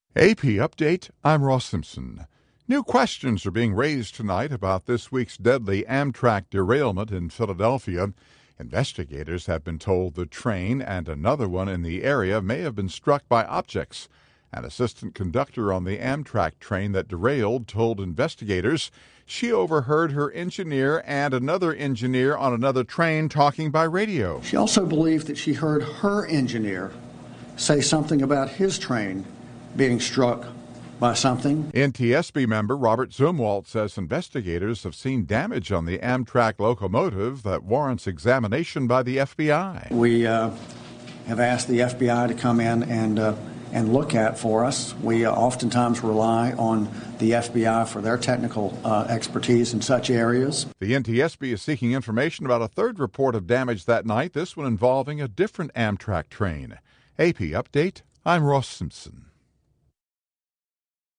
AP Update, I'm Ross Simpson. New questions are being raised tonight about this week's deadly Amtrak derailment in Philadelphia. Investigators have been told the train and another one in the area may have been struck by objects. An assistant conductor on the Amtrak train that derailed told investigators she overheard her engineer and another engineer on another train talking by radio. She also believed that she heard her engineer say something about his train being struck by something. NTSB member Robert Zumwalt says investigators have seen damage on the Amtrak locomotive that warrants examination by the FBI. We have asked the FBI to come in and look at for us. We oftentimes rely on the FBI for their technical expertise in such areas. The NTSB is seeking information about a third report of damage that night, this one involving a different Amtrak train. AP Update, I'm Ross Simpson.